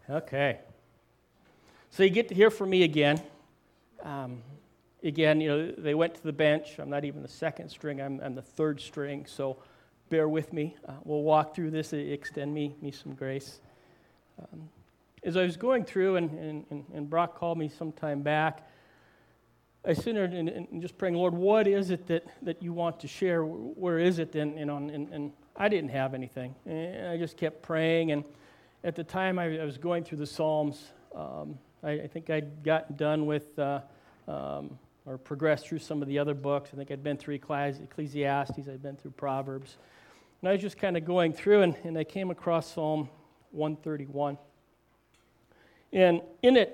Okay. So you get to hear from me again. They went to the bench. I'm not even the second string. I'm the third string, so bear with me. We'll walk through this. Extend me some grace. As I was going through, and Brock called me some time back, I sit there and just praying, Lord, what is it that you want to share? Where is it? And I didn't have anything. And I just kept praying, and at the time I was going through the Psalms. I think I'd gotten done with or progressed through some of the other books. I think I'd been through Ecclesiastes, I'd been through Proverbs. And I was just kind of going through, and I came across Psalm 131. And in it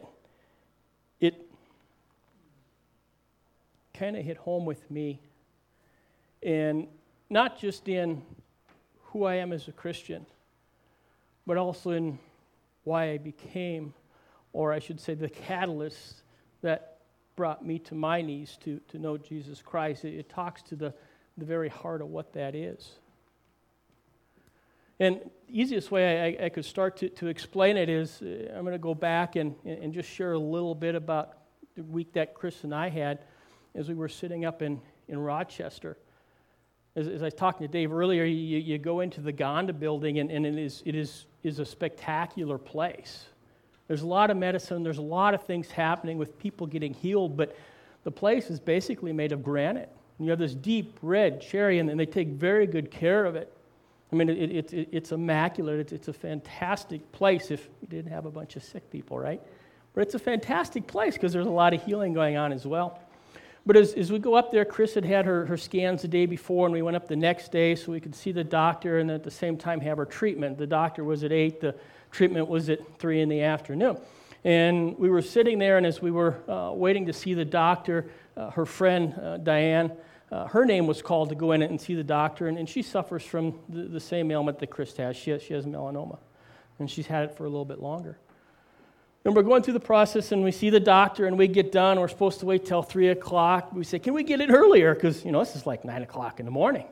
kind of hit home with me. And not just in who I am as a Christian, but also in why I became, or I should say the catalyst that brought me to my knees to know Jesus Christ. It talks to the very heart of what that is. And the easiest way I could start to explain it is I'm going to go back and just share a little bit about the week that Chris and I had as we were sitting up in Rochester. As I was talking to Dave earlier, you go into the Gonda building, and it is a spectacular place. There's a lot of medicine, there's a lot of things happening with people getting healed, but the place is basically made of granite. And you have this deep red cherry, and they take very good care of it. I mean, it's immaculate. It's a fantastic place if you didn't have a bunch of sick people, right? But it's a fantastic place because there's a lot of healing going on as well. But as we go up there, Chris had her scans the day before, and we went up the next day so we could see the doctor and at the same time have her treatment. The doctor was at 8, the treatment was at 3 in the afternoon. And we were sitting there, and as we were waiting to see the doctor, her friend, Diane, her name was called to go in and see the doctor, and she suffers from the same ailment that Chris has. She has melanoma, and she's had it for a little bit longer. And we're going through the process, and we see the doctor, and we get done. We're supposed to wait till 3 o'clock. We say, can we get it earlier? Because, this is like 9 o'clock in the morning.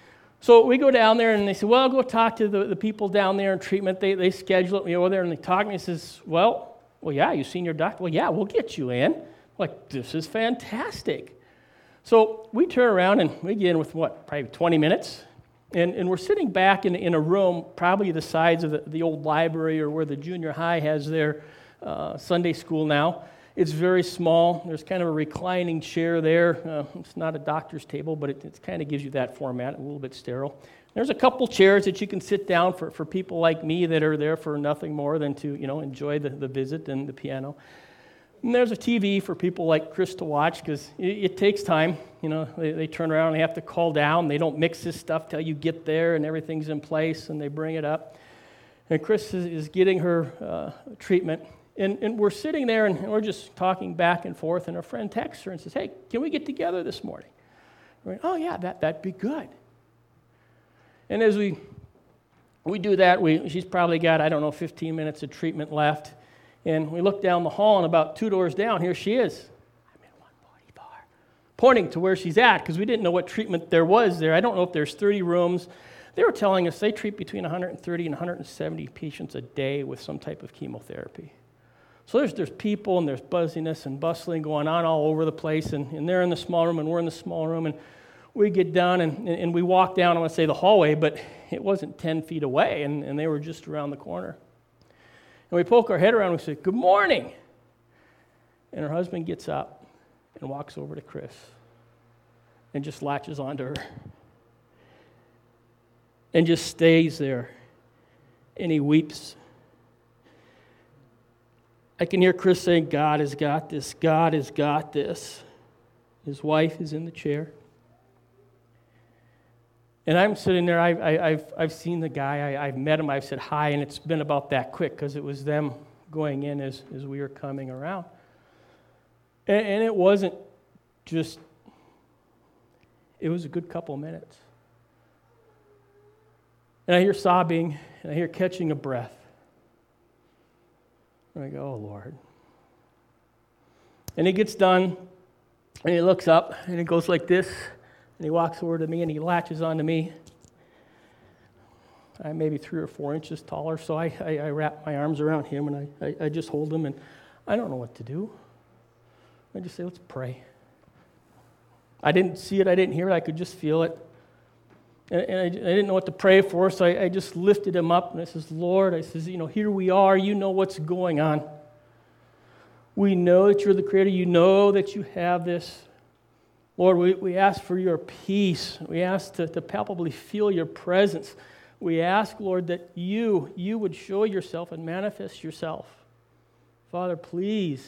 So we go down there, and they say, well, go talk to the people down there in treatment. They schedule it. We go there, and they talk to me. He says, well, yeah, you've seen your doctor? Well, yeah, we'll get you in. Like, this is fantastic. So we turn around, and we get in with, probably 20 minutes. And we're sitting back in a room, probably the size of the old library or where the junior high has their Sunday school now. It's very small. There's kind of a reclining chair there. It's not a doctor's table, but it kind of gives you that format, a little bit sterile. There's a couple chairs that you can sit down for people like me that are there for nothing more than to enjoy the visit and the piano. And there's a TV for people like Chris to watch because it takes time. They turn around and they have to call down. They don't mix this stuff till you get there and everything's in place, and they bring it up. And Chris is getting her treatment. And we're sitting there, and we're just talking back and forth, and our friend texts her and says, hey, can we get together this morning? We're like, oh, yeah, that'd be good. And as we do that, she's probably got, 15 minutes of treatment left. And we look down the hall, and about 2 doors down, here she is. I'm in 144. Pointing to where she's at, because we didn't know what treatment there was there. I don't know if there's 30 rooms. They were telling us they treat between 130 and 170 patients a day with some type of chemotherapy. So there's people, and there's buzziness and bustling going on all over the place, and they're in the small room, and we're in the small room, and we get done, and we walk down, I want to say the hallway, but it wasn't 10 feet away, and they were just around the corner. And we poke our head around, and we say, good morning. And her husband gets up and walks over to Chris and just latches onto her and just stays there, and he weeps. I can hear Chris saying, God has got this. God has got this. His wife is in the chair. And I'm sitting there. I've seen the guy. I've met him. I've said hi, and it's been about that quick because it was them going in as we were coming around. And it wasn't just, it was a good couple of minutes. And I hear sobbing, and I hear catching a breath. And I go, oh, Lord. And he gets done, and he looks up, and he goes like this, and he walks over to me, and he latches onto me. I'm maybe 3 or 4 inches taller, so I wrap my arms around him, and I just hold him, and I don't know what to do. I just say, let's pray. I didn't see it, I didn't hear it, I could just feel it. And I didn't know what to pray for, so I just lifted him up, and I says, Lord, I says, here we are, you know what's going on. We know that you're the Creator, you know that you have this. Lord, we ask for your peace. We ask to palpably feel your presence. We ask, Lord, that you would show yourself and manifest yourself. Father, please.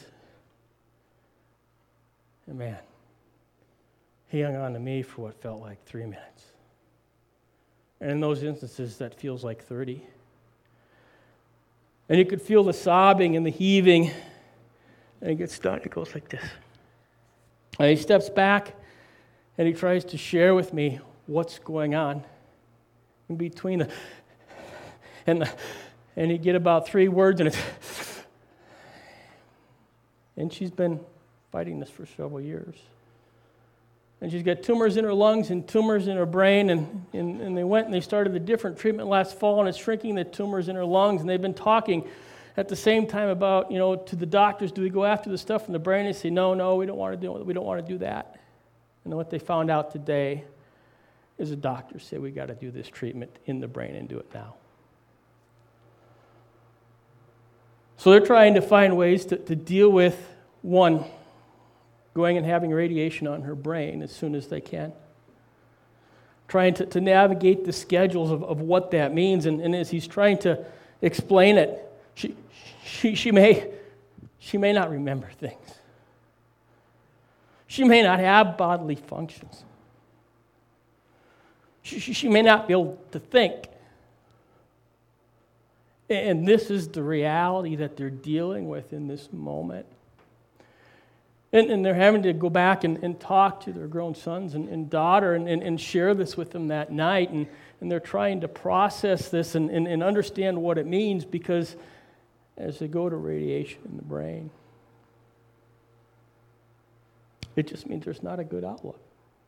And man, he hung on to me for what felt like 3 minutes. And in those instances, that feels like 30. And you could feel the sobbing and the heaving. And he gets done. It goes like this. And he steps back and he tries to share with me what's going on in between the and he get about 3 words and she's been fighting this for several years. And she's got tumors in her lungs and tumors in her brain, and they went and they started a different treatment last fall, and it's shrinking the tumors in her lungs, and they've been talking at the same time about, to the doctors, do we go after the stuff in the brain? They say, no, we don't want to do that. And what they found out today is the doctors say we got to do this treatment in the brain and do it now. So they're trying to find ways to deal with, one, going and having radiation on her brain as soon as they can. Trying to navigate the schedules of what that means. And as he's trying to explain it, she may not remember things. She may not have bodily functions. She may not be able to think. And this is the reality that they're dealing with in this moment. And they're having to go back and talk to their grown sons and daughter and share this with them that night. And they're trying to process this and understand what it means, because as they go to radiation in the brain, it just means there's not a good outlook.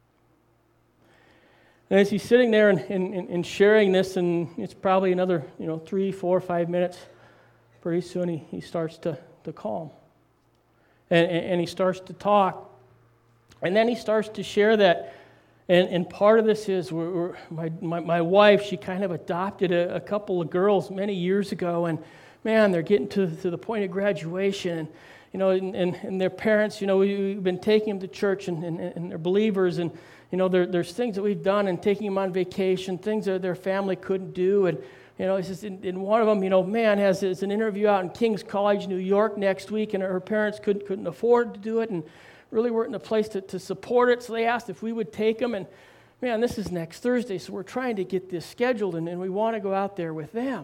And as he's sitting there and sharing this, and it's probably another 3, 4, 5 minutes, pretty soon he starts to calm. And he starts to talk. And then he starts to share that. And part of this is my wife, she kind of adopted a couple of girls many years ago. And man, they're getting to the point of graduation. And their parents, we've been taking them to church and they're believers. And, there's things that we've done and taking them on vacation, things that their family couldn't do. And, he says, in one of them, has an interview out in King's College, New York next week, and her parents couldn't afford to do it and really weren't in a place to support it. So they asked if we would take them. And, man, this is next Thursday, so we're trying to get this scheduled, and we want to go out there with them.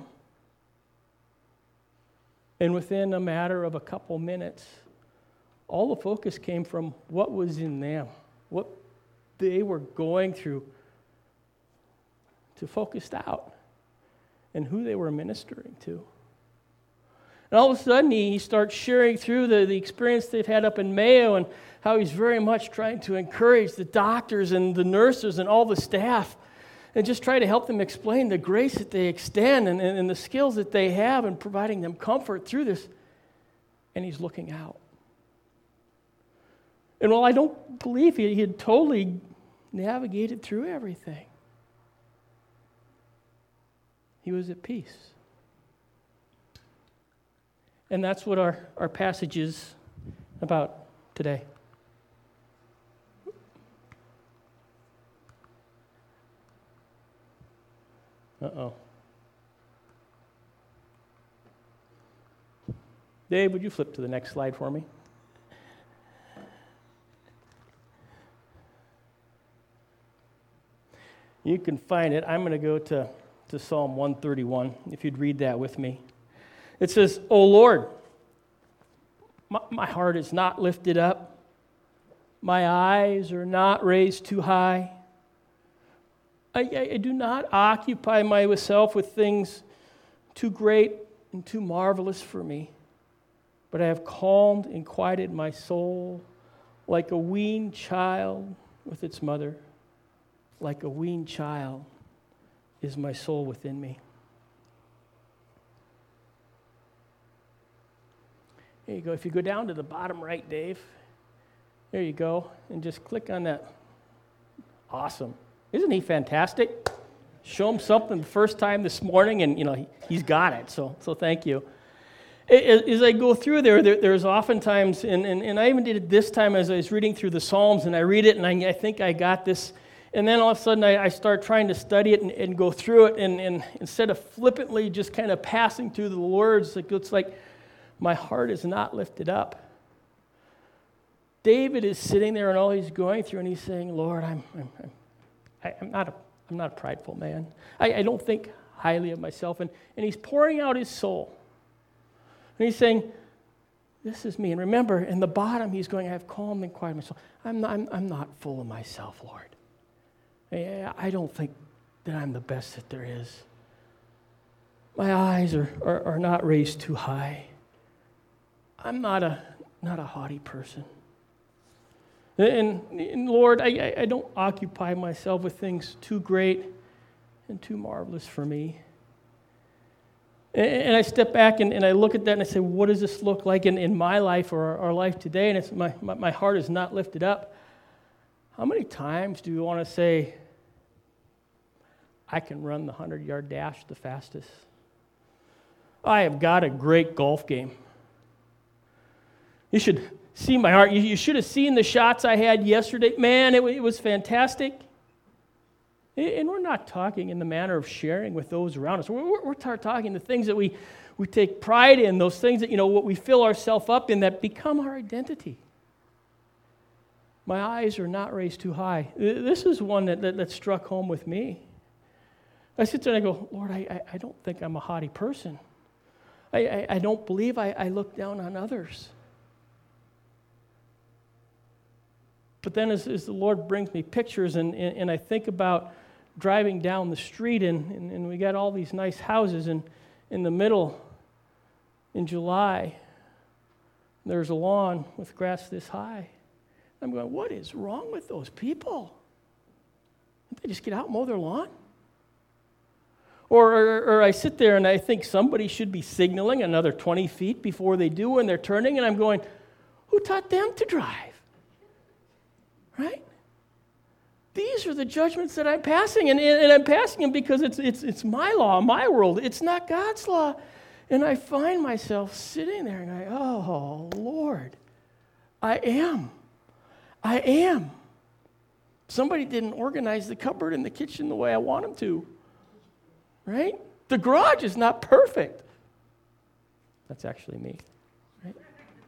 And within a matter of a couple minutes, all the focus came from what was in them, what they were going through, to focused out, and who they were ministering to. And all of a sudden, he starts sharing through the experience they've had up in Mayo and how he's very much trying to encourage the doctors and the nurses and all the staff and just try to help them explain the grace that they extend and the skills that they have in providing them comfort through this. And he's looking out. And while I don't believe he had totally navigated through everything, he was at peace. And that's what our passage is about today. Uh-oh. Dave, would you flip to the next slide for me? You can find it. I'm going to go to Psalm 131, if you'd read that with me. It says, O Lord, my heart is not lifted up. My eyes are not raised too high. I do not occupy myself with things too great and too marvelous for me, but I have calmed and quieted my soul like a weaned child with its mother. Like a weaned child is my soul within me. There you go. If you go down to the bottom right, Dave, there you go, and just click on that. Awesome. Isn't he fantastic? Show him something the first time this morning, and he's got it. So thank you. As I go through there's oftentimes, and I even did it this time as I was reading through the Psalms, and I read it, and I think I got this, and then all of a sudden I start trying to study it and go through it, and instead of flippantly just kind of passing through the words, it looks like my heart is not lifted up. David is sitting there and all he's going through, and he's saying, Lord, I'm not a prideful man. I don't think highly of myself, and he's pouring out his soul. And he's saying, this is me. And remember, in the bottom, he's going, I have calmed and quieted my soul. I'm not full of myself, Lord. I don't think that I'm the best that there is. My eyes are not raised too high. I'm not a haughty person. And Lord, I don't occupy myself with things too great and too marvelous for me. And I step back and I look at that and I say, what does this look like in my life or our life today? And it's my heart is not lifted up. How many times do you want to say, I can run the 100-yard dash the fastest? I have got a great golf game. You should see my heart. You should have seen the shots I had yesterday. Man, it was fantastic. And we're not talking in the manner of sharing with those around us. We're talking the things that we take pride in, those things that, what we fill ourselves up in that become our identity. My eyes are not raised too high. This is one that struck home with me. I sit there and I go, Lord, I don't think I'm a haughty person. I don't believe I look down on others. But then as the Lord brings me pictures and I think about driving down the street and we got all these nice houses and in the middle in July there's a lawn with grass this high. I'm going, what is wrong with those people? Can't they just get out and mow their lawn? Or I sit there and I think somebody should be signaling another 20 feet before they do when they're turning, and I'm going, who taught them to drive? Right? These are the judgments that I'm passing, and I'm passing them because it's my law, my world. It's not God's law. And I find myself sitting there and I, oh, Lord, I am. Somebody didn't organize the cupboard in the kitchen the way I want them to. Right? The garage is not perfect. That's actually me. Right?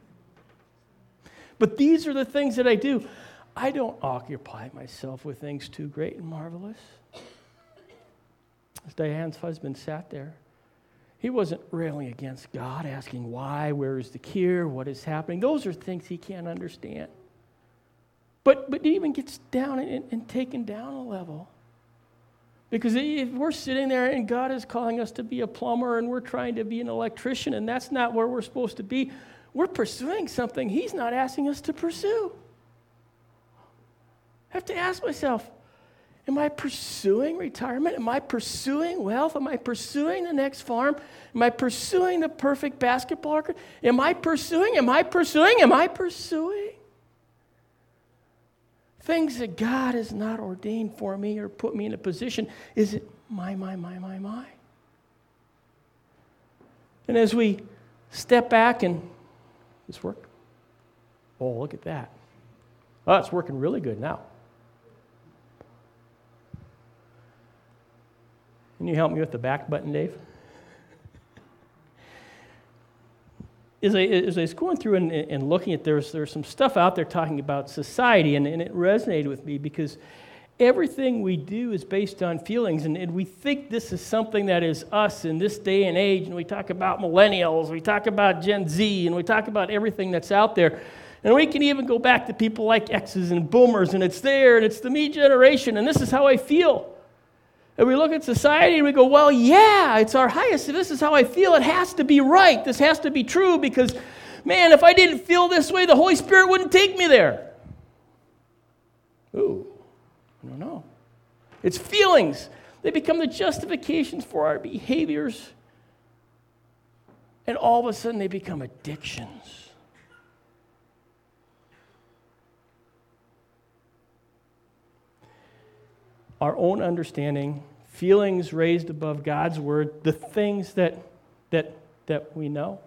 But these are the things that I do. I don't occupy myself with things too great and marvelous. As Diane's husband sat there, he wasn't railing against God, asking why, where is the cure, what is happening. Those are things he can't understand. But he even gets down and taken down a level. Because if we're sitting there and God is calling us to be a plumber and we're trying to be an electrician and that's not where we're supposed to be, we're pursuing something he's not asking us to pursue. I have to ask myself, am I pursuing retirement? Am I pursuing wealth? Am I pursuing the next farm? Am I pursuing the perfect basketball record? Am I pursuing things that God has not ordained for me or put me in a position? Is it my? And as we step back and, this work? Oh, look at that. Oh, it's working really good now. Can you help me with the back button, Dave? As I was going through and looking at, there's some stuff out there talking about society, and it resonated with me because everything we do is based on feelings, and we think this is something that is us in this day and age, and we talk about millennials, we talk about Gen Z, and we talk about everything that's out there. And we can even go back to people like X's and boomers, and it's there, and it's the me generation, and this is how I feel. And we look at society and we go, well, yeah, it's our highest. This is how I feel. It has to be right. This has to be true because, man, if I didn't feel this way, the Holy Spirit wouldn't take me there. Ooh, I don't know. It's feelings. They become the justifications for our behaviors. And all of a sudden they become addictions. our own understanding, feelings raised above God's word, the things that we know.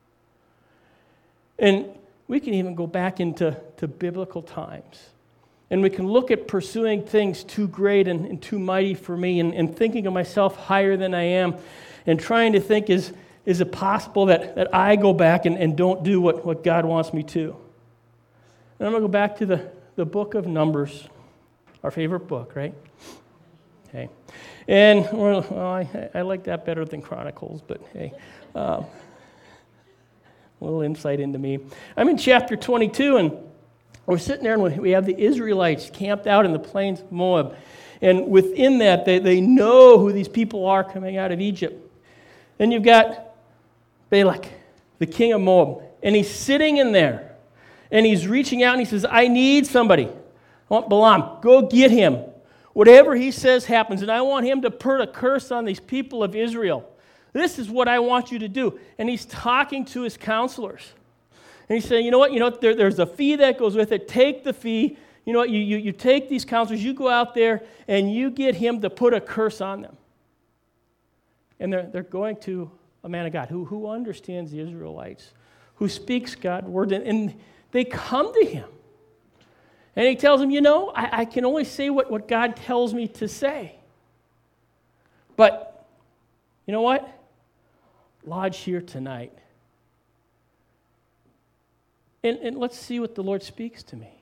And we can even go back into biblical times. And we can look at pursuing things too great and too mighty for me and thinking of myself higher than I am and trying to think, is it possible that I go back and don't do what God wants me to? And I'm going to go back to the book of Numbers, our favorite book, right? Okay. And, I like that better than Chronicles, but hey. A little insight into me. I'm in chapter 22, and we're sitting there, and we have the Israelites camped out in the plains of Moab. And within that, they know who these people are coming out of Egypt. Then you've got Balak, the king of Moab, and he's sitting in there, and he's reaching out, and he says, I need somebody. I want Balaam, go get him. Whatever he says happens, and I want him to put a curse on these people of Israel. This is what I want you to do. And he's talking to his counselors. And he's saying, you know what, there's a fee that goes with it. Take the fee. You know what, you take these counselors, you go out there, and you get him to put a curse on them. And they're going to a man of God who understands the Israelites, who speaks God's word, and they come to him. And he tells them, I can only say what God tells me to say. But, you know what? Lodge here tonight. And let's see what the Lord speaks to me.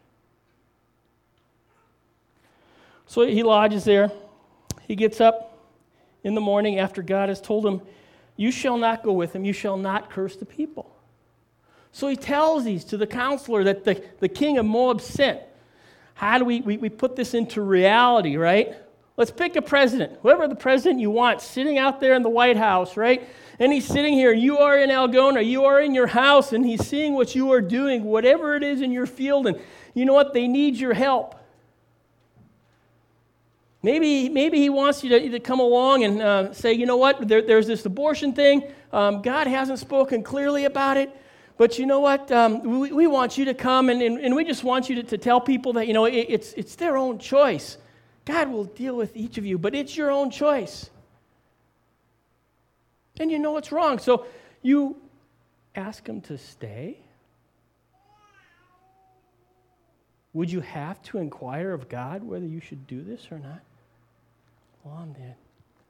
So he lodges there. He gets up in the morning after God has told him, you shall not go with him, you shall not curse the people. So he tells these to the counselor that the king of Moab sent. How do we put this into reality, right? Let's pick a president, whoever the president you want, sitting out there in the White House, right? And he's sitting here, you are in Algona, you are in your house, and he's seeing what you are doing, whatever it is in your field, and you know what? They need your help. Maybe he wants you to come along and say, you know what? There's this abortion thing. God hasn't spoken clearly about it. But you know what? We want you to come, and we just want you to tell people that, it's their own choice. God will deal with each of you, but it's your own choice. And you know it's wrong. So you ask them to stay? Would you have to inquire of God whether you should do this or not? Well, I'm dead.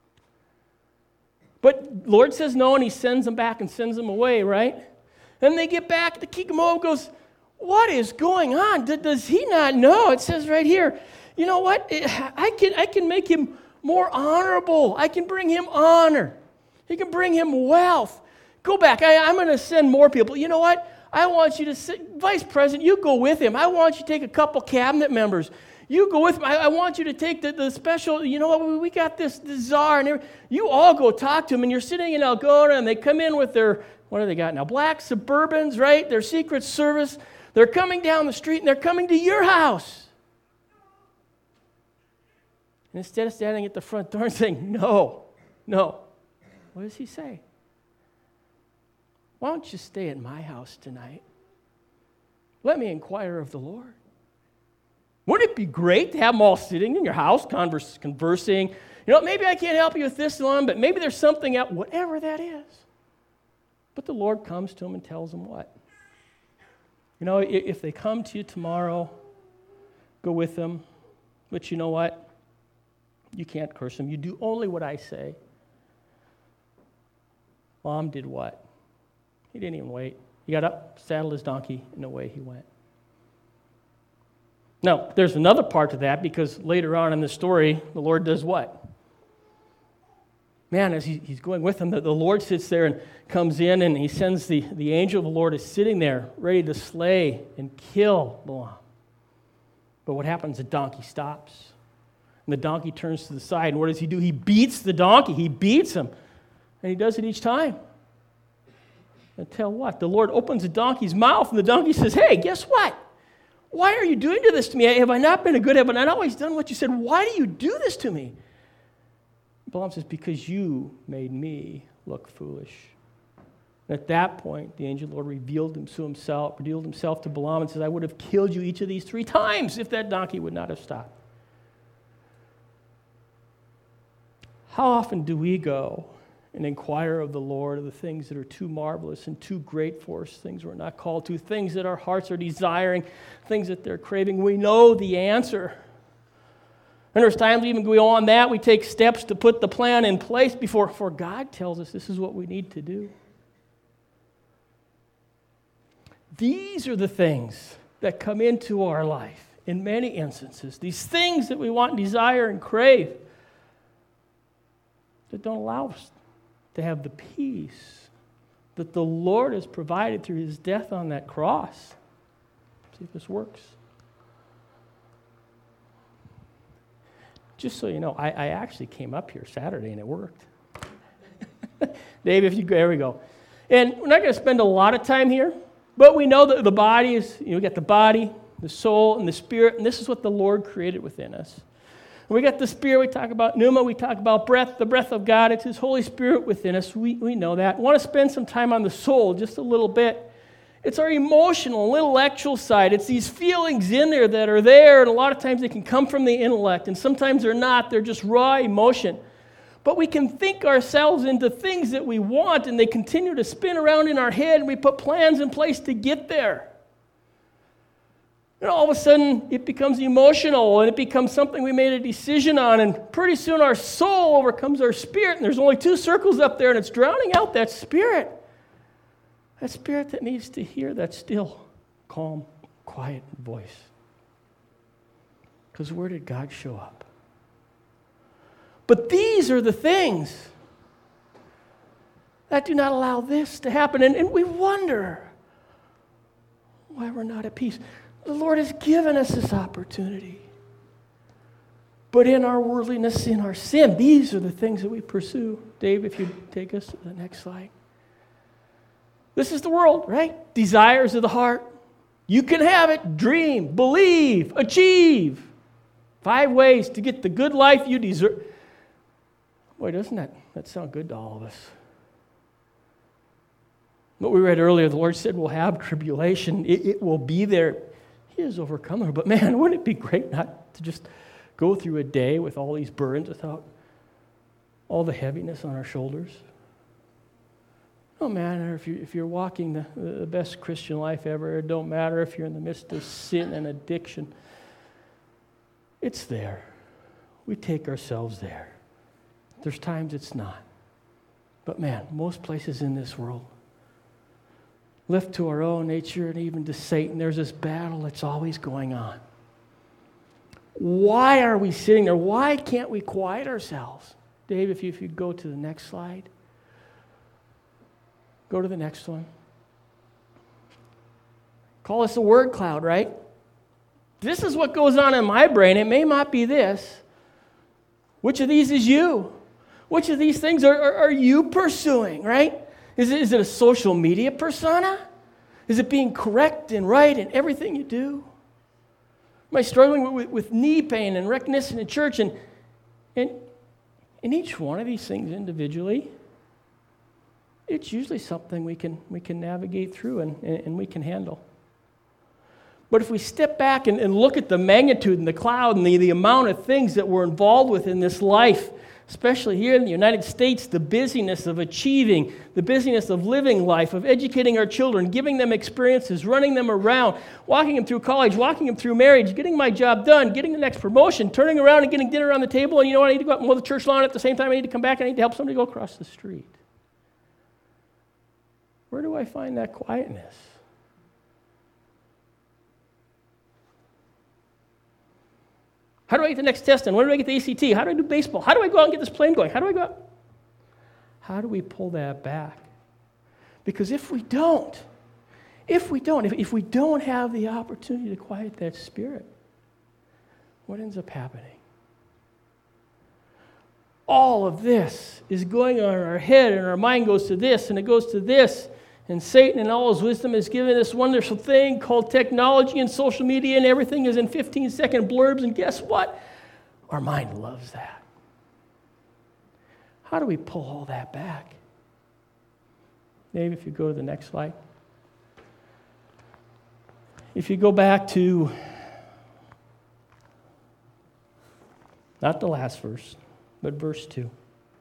But Lord says no, and he sends them back and sends them away, right? And they get back, the king of Moab goes, what is going on? Does he not know? It says right here, you know what? I can make him more honorable. I can bring him honor. He can bring him wealth. Go back. I'm going to send more people. You know what? I want you to Vice President, you go with him. I want you to take a couple cabinet members. You go with him. I want you to take the special, you know what, we got this czar, and you all go talk to him, and you're sitting in Algona, and they come in with their, what do they got now? Black Suburbans, right? Their Secret Service. They're coming down the street, and they're coming to your house. And instead of standing at the front door and saying, no, what does he say? Why don't you stay at my house tonight? Let me inquire of the Lord. Wouldn't it be great to have them all sitting in your house conversing? Maybe I can't help you with this one, but maybe there's something else, whatever that is. But the Lord comes to them and tells them what? If they come to you tomorrow, go with them. But you know what? You can't curse them. You do only what I say. Balaam did what? He didn't even wait. He got up, saddled his donkey, and away he went. Now, there's another part to that, because later on in the story, the Lord does what? Man, as he's going with them, the Lord sits there and comes in, and he sends the angel of the Lord is sitting there, ready to slay and kill Balaam. But what happens? The donkey stops. And the donkey turns to the side, and what does he do? He beats the donkey. He beats him. And he does it each time. Until what? The Lord opens the donkey's mouth, and the donkey says, hey, guess what? Why are you doing this to me? Have I not been a good? Have I not always done what you said? Why do you do this to me? Balaam says, because you made me look foolish. And at that point, the angel of the Lord revealed himself to Balaam and says, I would have killed you each of these 3 times if that donkey would not have stopped. How often do we go and inquire of the Lord of the things that are too marvelous and too great for us, things we're not called to, things that our hearts are desiring, things that they're craving? We know the answer. And there's times even beyond that, we take steps to put the plan in place before God tells us this is what we need to do. These are the things that come into our life in many instances. These things that we want, desire, and crave that don't allow us to have the peace that the Lord has provided through his death on that cross. See if this works. Just so you know, I actually came up here Saturday and it worked. Dave, if you go, there we go. And we're not going to spend a lot of time here, but we know that the body is, we got the body, the soul, and the spirit, and this is what the Lord created within us. And we got the spirit, we talk about pneuma, we talk about breath, the breath of God, it's his Holy Spirit within us. We know that. I want to spend some time on the soul, just a little bit. It's our emotional, intellectual side. It's these feelings in there that are there, and a lot of times they can come from the intellect, and sometimes they're not. They're just raw emotion. But we can think ourselves into things that we want, and they continue to spin around in our head, and we put plans in place to get there. And all of a sudden, it becomes emotional, and it becomes something we made a decision on, and pretty soon our soul overcomes our spirit, and there's only 2 circles up there, and it's drowning out that spirit. That spirit that needs to hear that still, calm, quiet voice. Because where did God show up? But these are the things that do not allow this to happen. And we wonder why we're not at peace. The Lord has given us this opportunity. But in our worldliness, in our sin, these are the things that we pursue. Dave, if you take us to the next slide. This is the world, right? Desires of the heart. You can have it, dream, believe, achieve. 5 ways to get the good life you deserve. Boy, doesn't that sound good to all of us? What we read earlier, the Lord said we'll have tribulation. It will be there. He has overcome it. But man, wouldn't it be great not to just go through a day with all these burdens without all the heaviness on our shoulders? No matter if you're walking the best Christian life ever. It don't matter if you're in the midst of sin and addiction. It's there. We take ourselves there. There's times it's not. But man, most places in this world, left to our own nature and even to Satan, there's this battle that's always going on. Why are we sitting there? Why can't we quiet ourselves? Dave, if you go to the next slide. Go to the next one. Call us a word cloud, right? This is what goes on in my brain. It may not be this. Which of these is you? Which of these things are you pursuing, right? Is it a social media persona? Is it being correct and right in everything you do? Am I struggling with knee pain and recognition in church? And in each one of these things individually, it's usually something we can navigate through and we can handle. But if we step back and look at the magnitude and the cloud and the amount of things that we're involved with in this life, especially here in the United States, the busyness of achieving, the busyness of living life, of educating our children, giving them experiences, running them around, walking them through college, walking them through marriage, getting my job done, getting the next promotion, turning around and getting dinner on the table, and you know what, I need to go out and mow the church lawn at the same time I need to come back, I need to help somebody go across the street. Where do I find that quietness? How do I get the next test in? When do I get the ACT? How do I do baseball? How do I go out and get this plane going? How do I go out? How do we pull that back? Because if we don't have the opportunity to quiet that spirit, what ends up happening? All of this is going on in our head, and our mind goes to this, and it goes to this. And Satan in all his wisdom has given this wonderful thing called technology and social media, and everything is in 15-second blurbs, and guess what? Our mind loves that. How do we pull all that back? Maybe if you go to the next slide. If you go back to, not the last verse, but verse 2.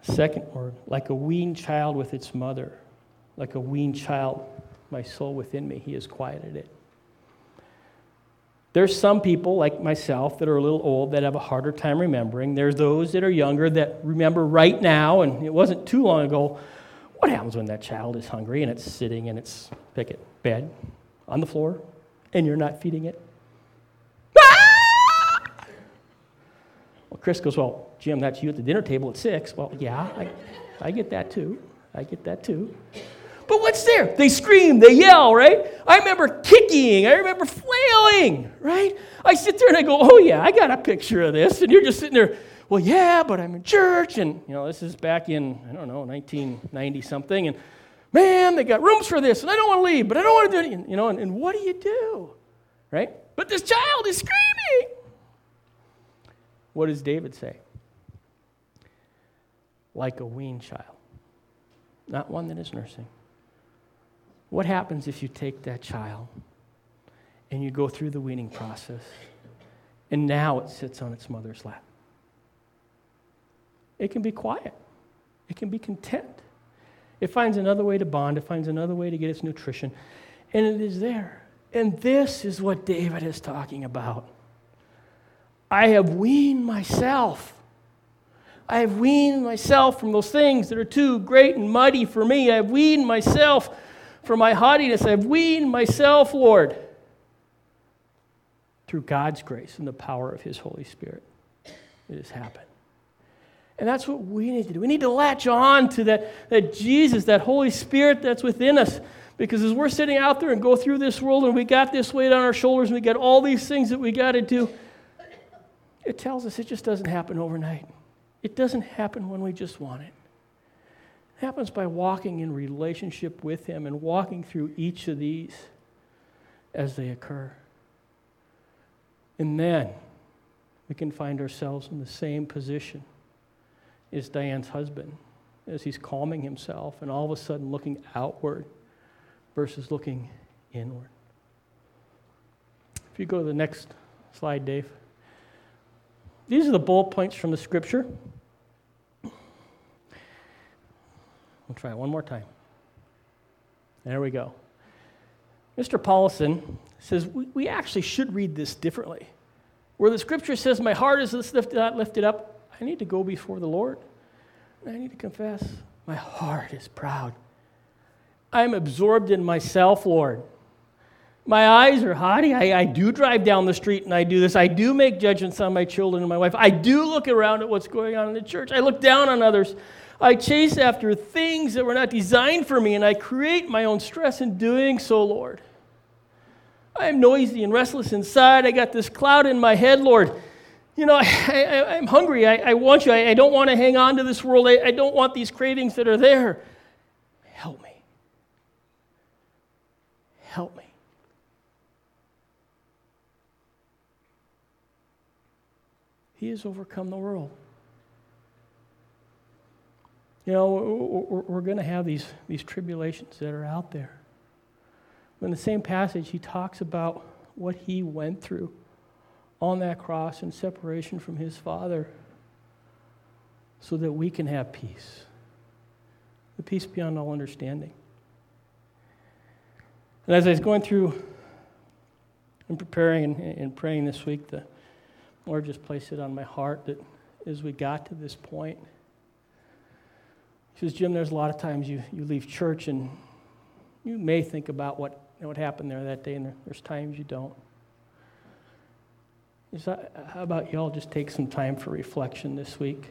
Second word, like a weaned child with its mother. Like a weaned child, my soul within me, he has quieted it. There's some people like myself that are a little old that have a harder time remembering. There's those that are younger that remember right now, and it wasn't too long ago, what happens when that child is hungry and it's sitting in its bed on the floor and you're not feeding it? Ah! Well, Chris goes, well, Jim, that's you at the dinner table at 6. Well, yeah, I get that too. I get that too. But what's there? They scream, they yell, right? I remember kicking, I remember flailing, right? I sit there and I go, oh yeah, I got a picture of this. And you're just sitting there, well, yeah, but I'm in church. And, this is back in, 1990 something. And man, they got rooms for this. And I don't want to leave, but I don't want to do it. And what do? Right? But this child is screaming. What does David say? Like a weaned child, not one that is nursing. What happens if you take that child and you go through the weaning process and now it sits on its mother's lap? It can be quiet. It can be content. It finds another way to bond. It finds another way to get its nutrition. And it is there. And this is what David is talking about. I have weaned myself. I have weaned myself from those things that are too great and mighty for me. I have weaned myself from my haughtiness. I have weaned myself, Lord, through God's grace and the power of His Holy Spirit. It has happened. And that's what we need to do. We need to latch on to that Jesus, that Holy Spirit that's within us. Because as we're sitting out there and go through this world and we got this weight on our shoulders and we got all these things that we got to do, it tells us it just doesn't happen overnight. It doesn't happen when we just want it. It happens by walking in relationship with Him and walking through each of these as they occur. And then we can find ourselves in the same position as Diane's husband, as he's calming himself and all of a sudden looking outward versus looking inward. If you go to the next slide, Dave. These are the bullet points from the Scripture. We'll try it one more time. There we go. Mr. Paulson says we actually should read this differently. Where the Scripture says, my heart is lifted up, I need to go before the Lord. And I need to confess, my heart is proud. I'm absorbed in myself, Lord. My eyes are haughty. I do drive down the street and I do this. I do make judgments on my children and my wife. I do look around at what's going on in the church. I look down on others. I chase after things that were not designed for me, and I create my own stress in doing so, Lord. I am noisy and restless inside. I got this cloud in my head, Lord. I'm hungry. I want you. I don't want to hang on to this world. I don't want these cravings that are there. Help me. Help me. He has overcome the world. We're going to have these tribulations that are out there. But in the same passage, he talks about what he went through on that cross in separation from his Father so that we can have peace, the peace beyond all understanding. And as I was going through and preparing and praying this week, the Lord just placed it on my heart that as we got to this point, he says, Jim, there's a lot of times you leave church and you may think about what happened there that day, and there's times you don't. How about y'all just take some time for reflection this week?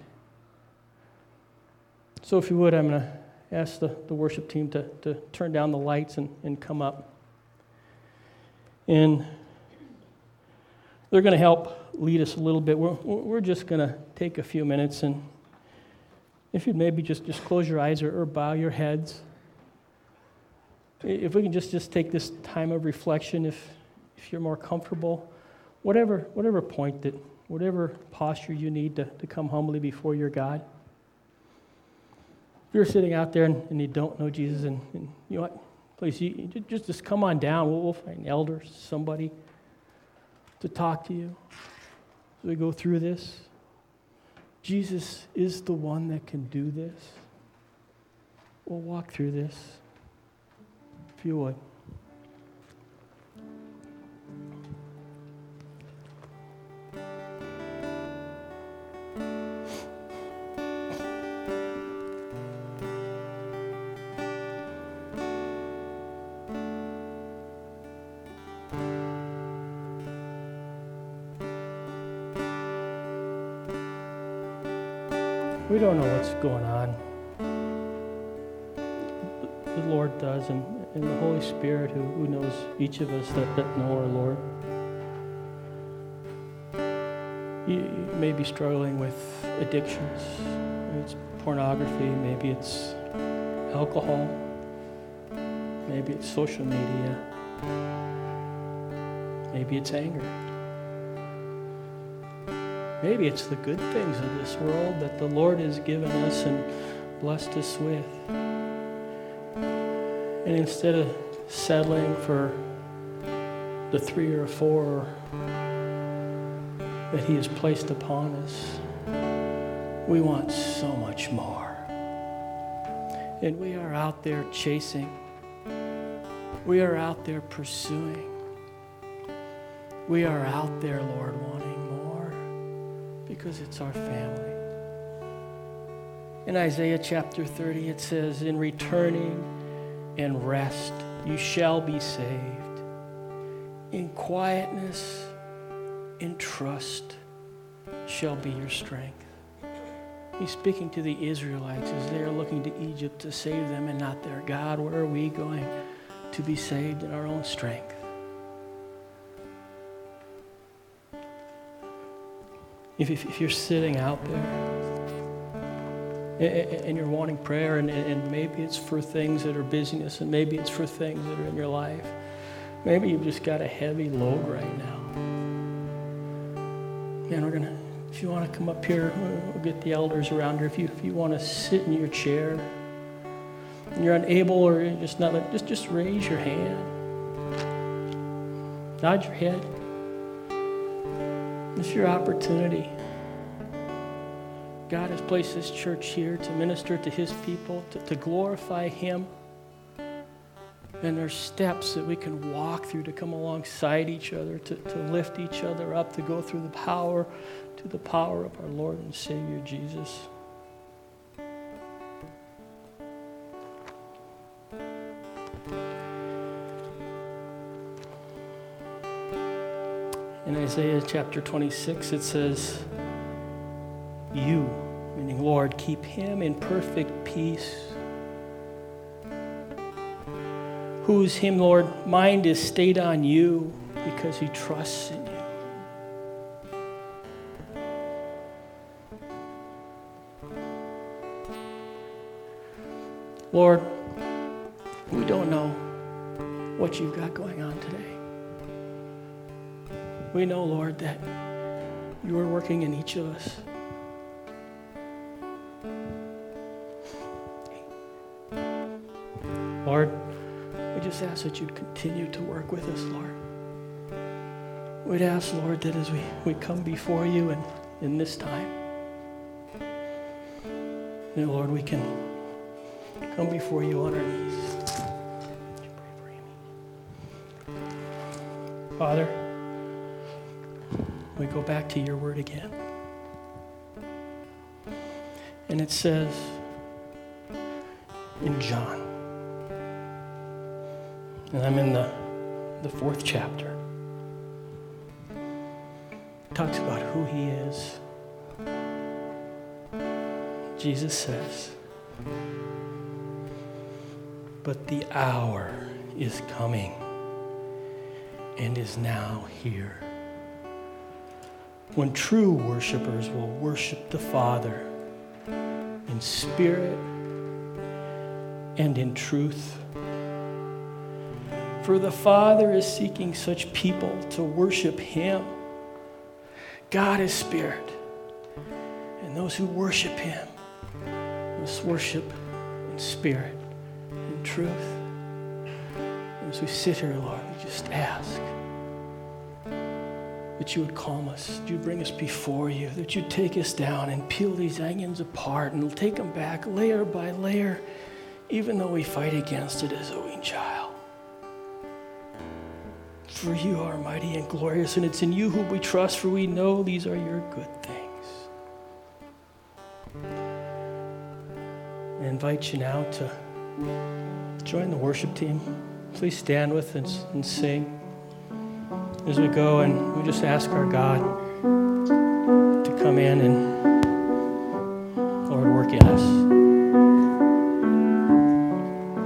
So if you would, I'm going to ask the worship team to turn down the lights and come up. And they're going to help lead us a little bit. We're just going to take a few minutes, and if you'd maybe just close your eyes or bow your heads. If we can just take this time of reflection, if you're more comfortable, whatever point whatever posture you need to come humbly before your God. If you're sitting out there and you don't know Jesus, and you know what, please, you just come on down. We'll find elders, somebody to talk to you as we go through this. Jesus is the one that can do this. We'll walk through this, if you would. We don't know what's going on. The Lord does, and the Holy Spirit who knows each of us that know our Lord. You may be struggling with addictions. Maybe it's pornography, maybe it's alcohol, maybe it's social media, maybe it's anger. Maybe it's the good things of this world that the Lord has given us and blessed us with. And instead of settling for the 3 or 4 that He has placed upon us, we want so much more. And we are out there chasing. We are out there pursuing. We are out there, Lord, wanting more because it's our family. In Isaiah chapter 30, it says, "In returning and rest, you shall be saved. In quietness, in trust shall be your strength." He's speaking to the Israelites as they are looking to Egypt to save them and not their God. Where are we going to be saved in our own strength? If you're sitting out there and you're wanting prayer, and maybe it's for things that are busyness, and maybe it's for things that are in your life, maybe you've just got a heavy load right now. Man, if you want to come up here, we'll get the elders around here. If you want to sit in your chair and you're unable, or you're just not, just raise your hand. Nod your head. It's your opportunity. God has placed this church here to minister to His people, to glorify Him. And there's steps that we can walk through to come alongside each other, to lift each other up, to go through the power of our Lord and Savior Jesus. In Isaiah chapter 26, it says, "You," meaning Lord, "keep him in perfect peace, whose him, Lord, mind is stayed on you because he trusts in you." Lord, we don't know what you've got going on today. We know, Lord, that you are working in each of us. Lord, we just ask that you'd continue to work with us, Lord. We'd ask, Lord, that as we come before you in this time, that, Lord, we can come before you on our knees. Father, we go back to your word again. And it says in John, and I'm in the 4th chapter, it talks about who he is. Jesus says, "But the hour is coming and is now here, when true worshipers will worship the Father in spirit and in truth. For the Father is seeking such people to worship him. God is spirit, and those who worship him must worship in spirit and truth." And as we sit here, Lord, we just ask that you would calm us, that you'd bring us before you, that you'd take us down and peel these onions apart and take them back layer by layer, even though we fight against it as a weaned child. For you are mighty and glorious, and it's in you who we trust, for we know these are your good things. I invite you now to join the worship team. Please stand with us and sing as we go, and we just ask our God to come in and, Lord, work in us.